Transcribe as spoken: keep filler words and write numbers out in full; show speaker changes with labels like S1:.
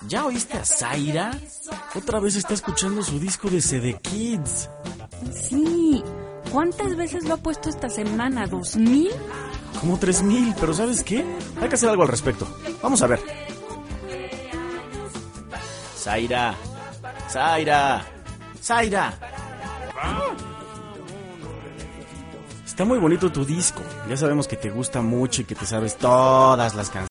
S1: ¿Ya oíste a Zaira? Otra vez está escuchando su disco de C D Kids.
S2: Sí. ¿Cuántas veces lo ha puesto esta semana? ¿Dos mil?
S1: Como tres mil, pero ¿sabes qué? Hay que hacer algo al respecto. Vamos a ver. Zaira, Zaira, Zaira. Está muy bonito tu disco. Ya sabemos que te gusta mucho y que te sabes todas las canciones.